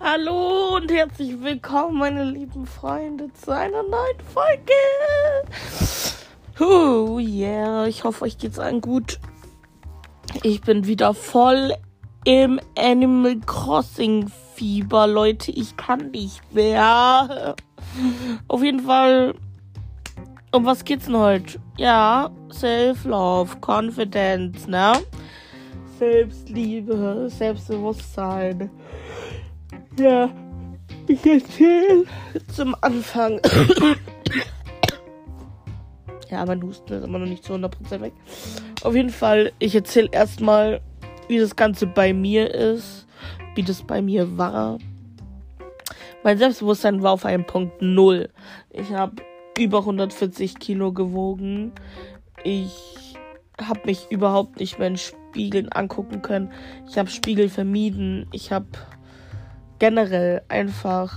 Hallo und herzlich willkommen, meine lieben Freunde, zu einer neuen Folge. Ich hoffe, euch geht's allen gut. Ich bin wieder voll im Animal Crossing Fieber, Leute. Ich kann nicht mehr. Auf jeden Fall, um was geht's denn heute? Ja, Self-Love, Confidence, ne? Selbstliebe, Selbstbewusstsein. Ja, ich erzähle zum Anfang. Ja, mein Husten ist immer noch nicht zu 100% weg. Auf jeden Fall, ich erzähle erstmal, wie das Ganze bei mir ist, wie das bei mir war. Mein Selbstbewusstsein war auf einem Punkt 0. Ich habe über 140 Kilo gewogen. Ich habe mich überhaupt nicht mehr in Spiegeln angucken können. Ich habe Spiegel vermieden. Ich habe generell einfach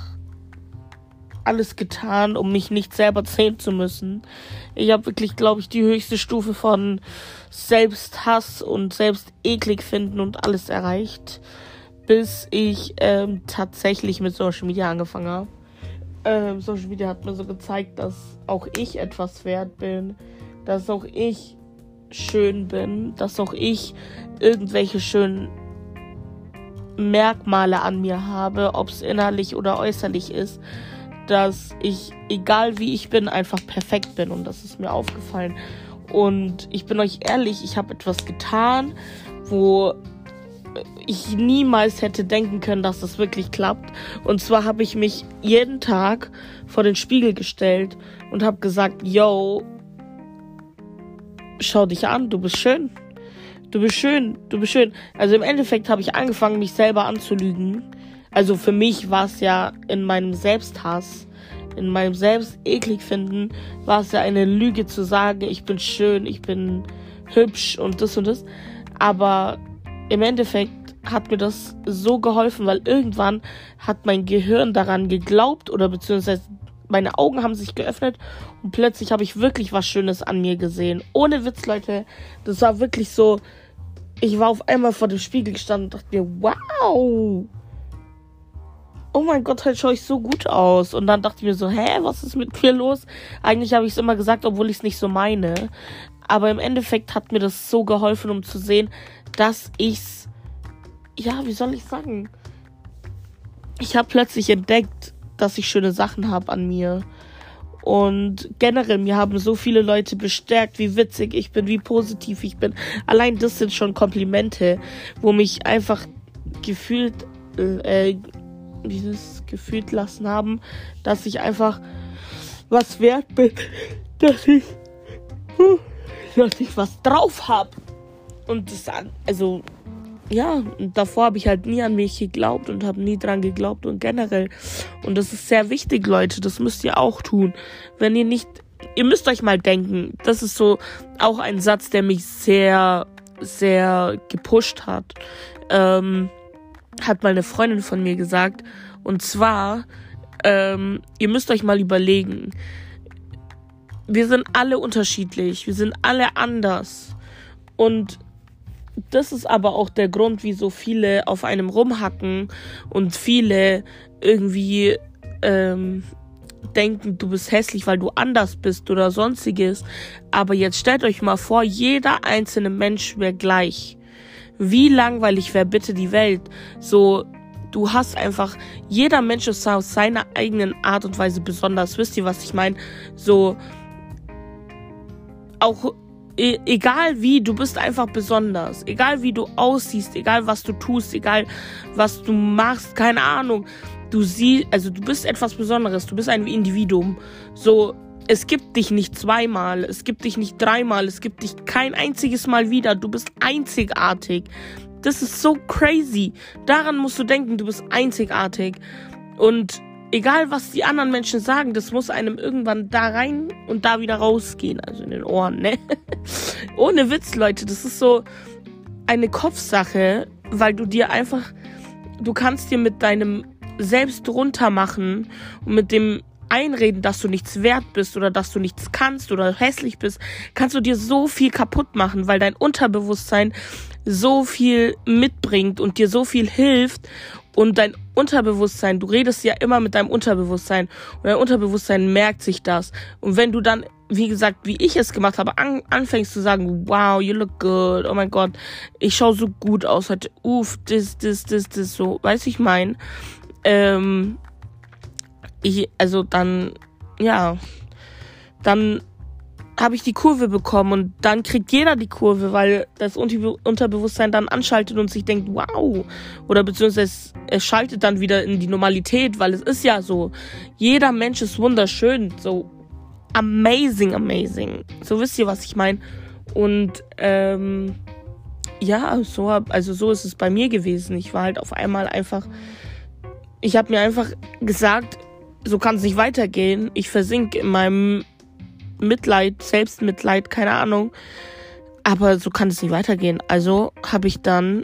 alles getan, um mich nicht selber sehen zu müssen. Ich habe wirklich, glaube ich, die höchste Stufe von Selbsthass und Selbsteklig finden und alles erreicht, bis ich tatsächlich mit Social Media angefangen habe. Social Media hat mir so gezeigt, dass auch ich etwas wert bin, dass auch ich schön bin, dass auch ich irgendwelche schönen Merkmale an mir habe, ob es innerlich oder äußerlich ist, dass ich, egal wie ich bin, einfach perfekt bin, und das ist mir aufgefallen. Und ich bin euch ehrlich, ich habe etwas getan, wo ich niemals hätte denken können, dass das wirklich klappt. Und zwar habe ich mich jeden Tag vor den Spiegel gestellt und habe gesagt, yo, schau dich an, du bist schön. Du bist schön, du bist schön. Also im Endeffekt habe ich angefangen, mich selber anzulügen. Also für mich war es ja in meinem Selbsthass, in meinem Selbstekligfinden, war es ja eine Lüge zu sagen, ich bin schön, ich bin hübsch und das und das. Aber im Endeffekt hat mir das so geholfen, weil irgendwann hat mein Gehirn daran geglaubt, oder beziehungsweise meine Augen haben sich geöffnet und plötzlich habe ich wirklich was Schönes an mir gesehen. Ohne Witz, Leute. Das war wirklich so, ich war auf einmal vor dem Spiegel gestanden und dachte mir, wow, oh mein Gott, heute schaue ich so gut aus. Und dann dachte ich mir so, was ist mit mir los? Eigentlich habe ich es immer gesagt, obwohl ich es nicht so meine. Aber im Endeffekt hat mir das so geholfen, um zu sehen, dass ich's, ja, wie soll ich sagen? Ich habe plötzlich entdeckt, dass ich schöne Sachen habe an mir. Und generell, mir haben so viele Leute bestärkt, wie witzig ich bin, wie positiv ich bin. Allein das sind schon Komplimente, wo mich einfach gefühlt lassen haben, dass ich einfach was wert bin, dass ich was drauf habe. Und das, also ja, und davor habe ich halt nie an mich geglaubt und habe nie dran geglaubt und generell. Und das ist sehr wichtig, Leute, das müsst ihr auch tun. Wenn ihr nicht, ihr müsst euch mal denken, das ist so auch ein Satz, der mich sehr, sehr gepusht hat. Hat mal eine Freundin von mir gesagt. Und zwar, ihr müsst euch mal überlegen, wir sind alle unterschiedlich, wir sind alle anders. Und das ist aber auch der Grund, wieso viele auf einem rumhacken und viele irgendwie denken, du bist hässlich, weil du anders bist oder sonstiges. Aber jetzt stellt euch mal vor, jeder einzelne Mensch wäre gleich. Wie langweilig wäre bitte die Welt? So, du hast einfach, jeder Mensch ist auf seiner eigenen Art und Weise besonders. Wisst ihr, was ich meine? So, auch egal wie, du bist einfach besonders. Egal wie du aussiehst, egal was du tust, egal was du machst, keine Ahnung. Du bist etwas Besonderes, du bist ein Individuum. So, es gibt dich nicht zweimal, es gibt dich nicht dreimal, es gibt dich kein einziges Mal wieder. Du bist einzigartig. Das ist so crazy. Daran musst du denken, du bist einzigartig. Und egal, was die anderen Menschen sagen, das muss einem irgendwann da rein und da wieder rausgehen. Also in den Ohren, ne? Ohne Witz, Leute. Das ist so eine Kopfsache, weil du kannst dir mit deinem Selbst runtermachen und mit dem einreden, dass du nichts wert bist oder dass du nichts kannst oder hässlich bist, kannst du dir so viel kaputt machen, weil dein Unterbewusstsein so viel mitbringt und dir so viel hilft, Und dein Unterbewusstsein, du redest ja immer mit deinem Unterbewusstsein. Und dein Unterbewusstsein merkt sich das. Und wenn du dann, wie gesagt, wie ich es gemacht habe, anfängst zu sagen, wow, you look good, oh mein Gott, ich schaue so gut aus heute, das, so, weißt du, ich meine, dann habe ich die Kurve bekommen und dann kriegt jeder die Kurve, weil das Unterbewusstsein dann anschaltet und sich denkt, wow, oder beziehungsweise es schaltet dann wieder in die Normalität, weil es ist ja so, jeder Mensch ist wunderschön, so amazing, so wisst ihr, was ich meine. Und so ist es bei mir gewesen. Ich war halt auf einmal ich habe mir einfach gesagt, so kann es nicht weitergehen, ich versinke in meinem Mitleid, Selbstmitleid, keine Ahnung. Aber so kann es nicht weitergehen. Also habe ich dann,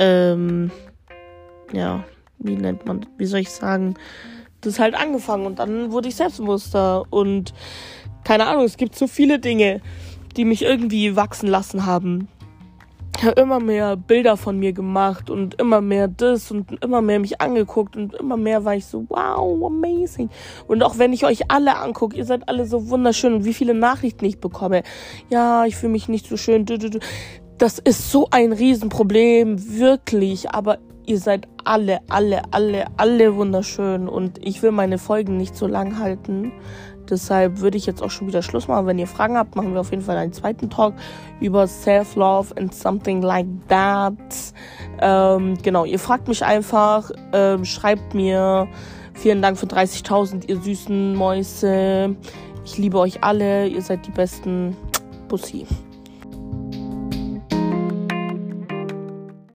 wie soll ich sagen, das halt angefangen. Und dann wurde ich selbstbewusster. Und keine Ahnung, es gibt so viele Dinge, die mich irgendwie wachsen lassen haben. Ich habe immer mehr Bilder von mir gemacht und immer mehr das und immer mehr mich angeguckt und immer mehr war ich so, wow, amazing. Und auch wenn ich euch alle angucke, ihr seid alle so wunderschön und wie viele Nachrichten ich bekomme. Ja, ich fühle mich nicht so schön. Das ist so ein Riesenproblem, wirklich. Aber ihr seid alle wunderschön und ich will meine Folgen nicht so lang halten. Deshalb würde ich jetzt auch schon wieder Schluss machen. Wenn ihr Fragen habt, machen wir auf jeden Fall einen zweiten Talk über Self-Love and something like that. Genau, ihr fragt mich einfach, schreibt mir. Vielen Dank für 30.000, ihr süßen Mäuse. Ich liebe euch alle, ihr seid die Besten. Bussi.